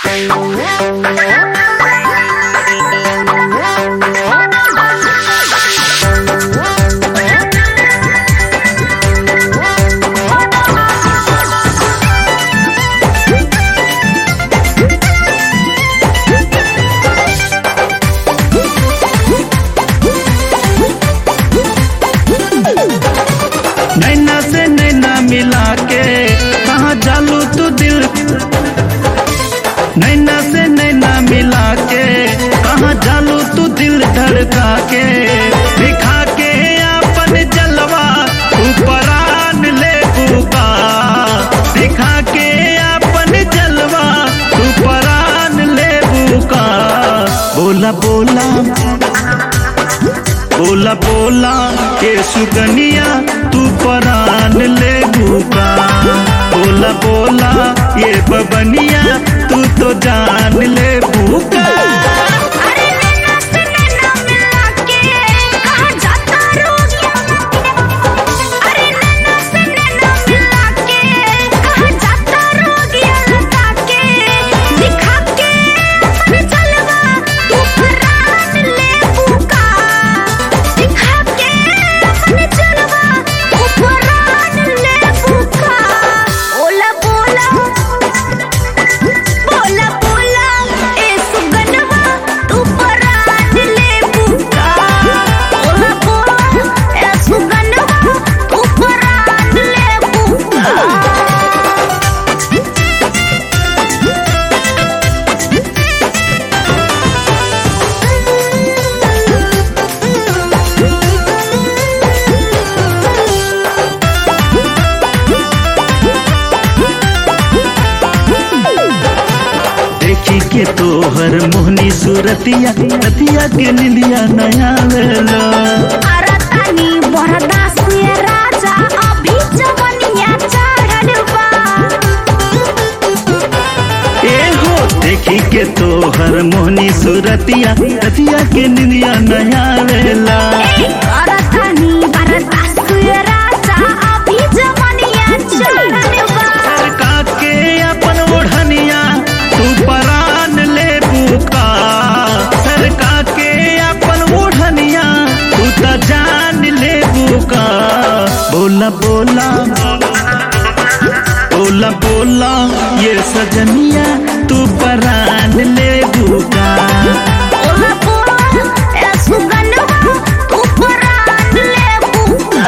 नैना से नैना मिला के कहाँ जालू तू दिल, नैना से नैना मिला के कहाँ जालू तू दिल धड़का के, दिखा के अपन जलवा ऊपर आन ले बुका, दिखा के अपन जलवा ऊपर आन ले बुका। बोला बोला बोला बोला के सुगनिया तू परान ले बुका, बोला बोला ये बबनिया तू तो जान ले बुका। अरे नैना से नैना मिला के कहाँ जाता रोगिया, अरे नैना से नैना मिला के कहाँ जाता रोगिया लगा के, दिखा के अपन जलवा तू परान ले बुका, दिखा के अपन जलवा तू परान ले बुका। बोला बोला बोला बोला ए सुगनवा तू परान ले बुका, बोला बोला ए सुगनवा तू परान ले बुका। देखी के तोहर मोहनी सूरतिया रतिया के निलिया नया वेला, अरतानी बरदास ये राजा अभी जवनिया चढ़ल बा। ए हो देखी के तोहर मोहनी सूरतिया रतिया के निलिया नया वेला, अरतानी बरदास ये राजा अभी जवनिया चढ़ल बा। सरका के अपन ओढ़निया तू परान ले बुका, सरका के अपन ओढ़निया तू तो जान ले बुका। बोला बोला बोला बोला ये सजनिया तू परान ले बुका। बोला बोला ए सुगनवा तू परान ले बुका।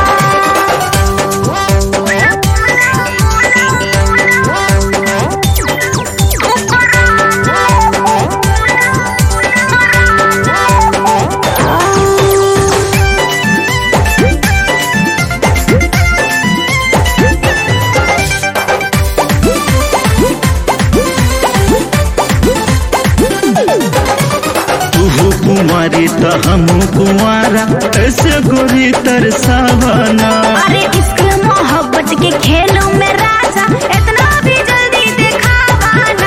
तू कुमारी तो हम कुमारा ऐसे गोरी तरसावना। अरे इश्क मोहब्बत के खेलों में राजा इतना भी जल्दी दिखावाना।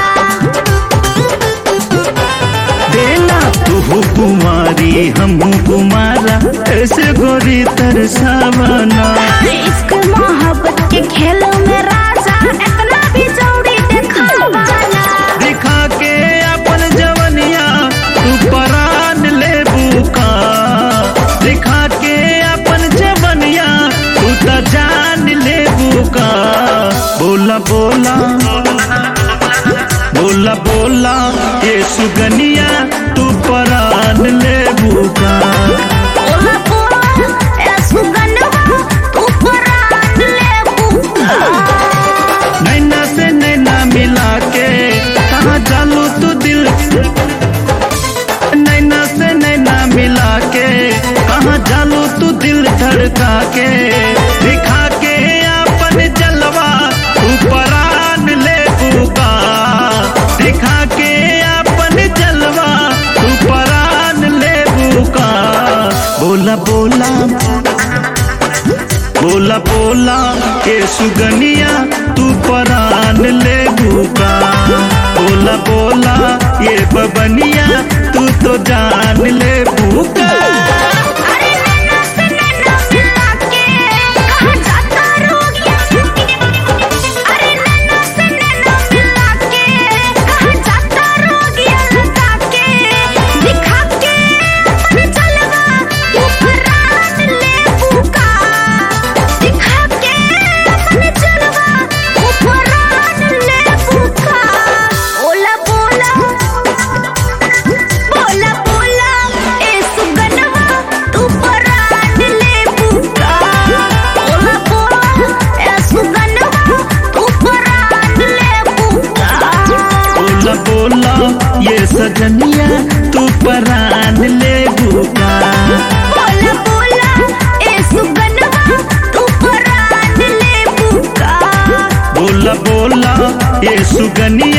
देना तू कुमारी हम कुमारा ऐसे गोरी तरसावना। अरे इश्क मोहब्बत के खेलों में राजा इतना भी जल्दी दिखावाना। दिखा के अपन जवनिया तू परान ले बुका, दिखा के अपन जवनिया तू तो जान ले बुका। बोला बोला बोला बोला ये सुगनिया तू परान ले बुका। बोला बोला ए सुगनवा तू परान ले बुका। नैना से नैना मिला के कहाँ जालू तू दिल, नैना से नैना मिला के कहाँ जालू तू दिल धड़का के, दिखा के अपन जलवा ऊपर आन ले बुका, दिखा के अपन जलवा ऊपर आन ले बुका। बोला बोला बोला बोला के सुगनिया तू परान ले बुका, बोला बोला ये बबनिया तू तो जान ले बुका। अरे नैना से नैना मिला के कहाँ जाता रोगिया, अरे नैना से नैना मिला के कहाँ बोला बोला ये सजनिया तू परान ले बुका। बोला बोला ए सुगनवा तू परान ले बुका। बोला बोला ये सुगनिया